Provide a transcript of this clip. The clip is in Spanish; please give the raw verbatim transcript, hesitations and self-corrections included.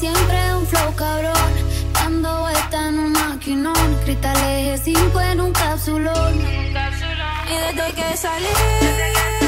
siempre un flow cabrón. Dando vuelta en un maquinón. Cristal eje cinco en un cápsulón. Y desde que salí